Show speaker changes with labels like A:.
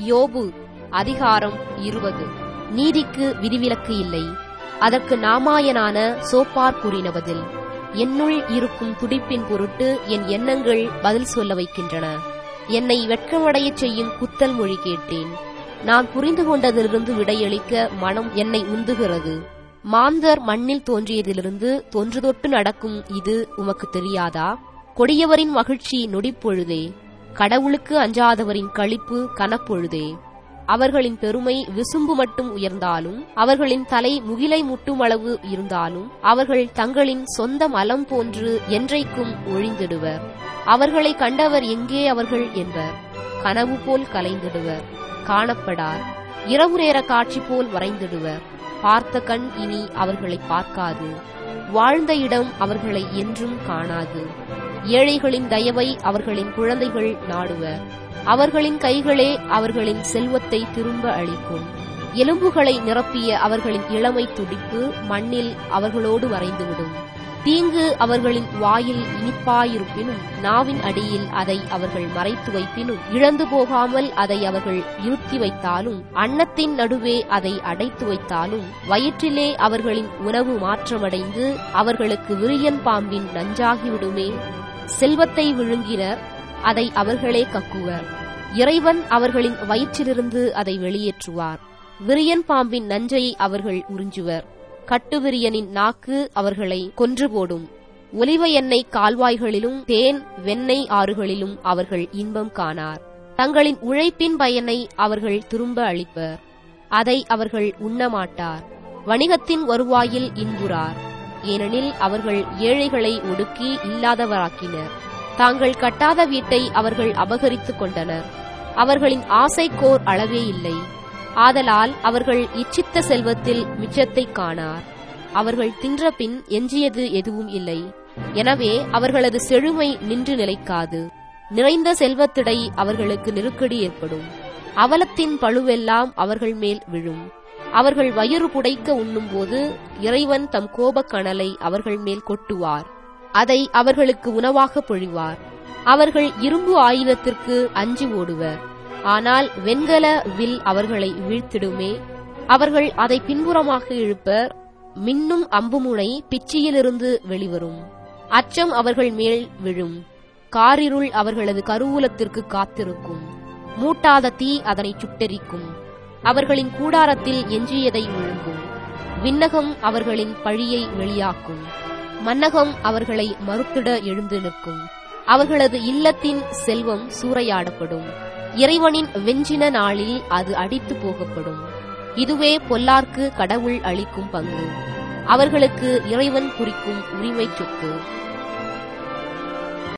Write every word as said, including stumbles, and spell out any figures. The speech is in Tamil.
A: யோபு அதிகாரம் இருபது. நீதிக்கு விதிவிலக்கு இல்லை. அதற்கு நாமாயனான சோப்பார் கூறின பதில். என்னுள் இருக்கும் துடிப்பின் பொருட்டு என் எண்ணங்கள் பதில் சொல்ல வைக்கின்றன. என்னை வெட்கமடையச் செய்யும் குத்தல் மொழி கேட்டேன். நான் புரிந்து கொண்டதிலிருந்து விடையளிக்க மனம் என்னை உந்துகிறது. மாந்தர் மண்ணில் தோன்றியதிலிருந்து தொன்று தொட்டு நடக்கும் இது உமக்கு தெரியாதா? கொடியவரின் மகிழ்ச்சி நொடிப்பொழுதே, கடவுளுக்கு அஞ்சாதவரின் களிப்பு கனப்பொழுதே. அவர்களின் பெருமை விசும்பு மட்டும் உயர்ந்தாலும், அவர்களின் தலை முகிலை முட்டும் அளவு இருந்தாலும், அவர்கள் தங்களின் சொந்த மலம் போன்று என்றைக்கும் ஒழிந்திடுவர். அவர்களை கண்டவர் எங்கே அவர்கள் என்பர். கனவு போல் கலைந்திடுவர், காணப்படார். இரவு நேர காட்சி போல் வரைந்திடுவர். பார்த்த கண் இனி அவர்களை பார்க்காது. வாழ்ந்த இடம் அவர்களை என்றும் காணாது. ஏழைகளின் தயவை அவர்களின் குழந்தைகள் நாடுவர். அவர்களின் கைகளே அவர்களின் செல்வத்தை திரும்ப அளிக்கும். எலும்புகளை நிரப்பிய அவர்களின் இளமை துடிப்பு மண்ணில் அவர்களோடு மறைந்துவிடும். தீங்கு அவர்களின் வாயில் இனிப்பாயிருப்பினும், நாவின் அடியில் அதை அவர்கள் மறைத்து வைப்பினும், இழந்து போகாமல் அதை அவர்கள் இருத்தி வைத்தாலும், அன்னத்தின் நடுவே அதை அடைத்து வைத்தாலும், வயிற்றிலே அவர்களின் உணவு மாற்றமடைந்து அவர்களுக்கு விரியன் பாம்பின் நஞ்சாகிவிடுமே. செல்வத்தை விழுங்கினர், அதை அவர்களே கக்குவர். இறைவன் அவர்களின் வயிற்றிலிருந்து அதை வெளியேற்றுவார். விரியன் பாம்பின் நஞ்சை அவர்கள் உறிஞ்சுவர். கட்டுவிரியனின் நாக்கு அவர்களை கொன்று போடும். ஒலிவ எண்ணெய் கால்வாய்களிலும் தேன் வெண்ணெய் ஆறுகளிலும் அவர்கள் இன்பம் காணார். தங்களின் உழைப்பின் பயனை அவர்கள் திரும்ப அளிப்பர். அதை அவர்கள் உண்ணமாட்டார். வணிகத்தின் வருவாயில் இன்புறார். ஏனெனில் அவர்கள் ஏழைகளை ஒடுக்கி இல்லாதவராக்கினர். தாங்கள் கட்டாத வீட்டை அவர்கள் அபகரித்துக் கொண்டனர். அவர்களின் ஆசைக்கோர் அளவே இல்லை. ஆதலால் அவர்கள் இச்சித்த செல்வத்தில் மிச்சத்தை காணார். அவர்கள் தின்ற பின் எஞ்சியது எதுவும் இல்லை. எனவே அவர்களது செழுமை நின்று நிலைக்காது. நிறைந்த செல்வத்திடை அவர்களுக்கு நெருக்கடி ஏற்படும். அவலத்தின் பழுவெல்லாம் அவர்கள் மேல் விழும். அவர்கள் வயிறு புடைக்க உண்ணும்போது இறைவன் தம் கோபக்கனலை அவர்கள் மேல் கொட்டுவார். அதை அவர்களுக்கு உணவாக பொழிவார். அவர்கள் இரும்பு ஆயுதத்திற்கு அஞ்சி ஓடுவர். ஆனால் வெண்கல வில் அவர்களை வீழ்த்திடுமே. அவர்கள் அதை பின்புறமாக இழுப்பர். மின்னும் அம்புமுனை பிச்சியிலிருந்து வெளிவரும். அச்சம் அவர்கள் மேல் விழும். காரிருள் அவர்களது கருவூலத்திற்கு காத்திருக்கும். மூட்டாத தீ அதனை சுட்டெரிக்கும். அவர்களின் கூடாரத்தில் எஞ்சியதை விழுங்கும். விண்ணகம் அவர்களின் பழியை வெளியாக்கும். மன்னகம் அவர்களை மறுத்திட எழுந்து நிற்கும். அவர்களது இல்லத்தின் செல்வம் சூறையாடப்படும். இறைவனின் வெஞ்சின நாளில் அது அடித்து போகப்படும். இதுவே பொல்லார்க்கு கடவுள் அளிக்கும் பங்கு. அவர்களுக்கு இறைவன் குறிக்கும் உரிமை சொத்து.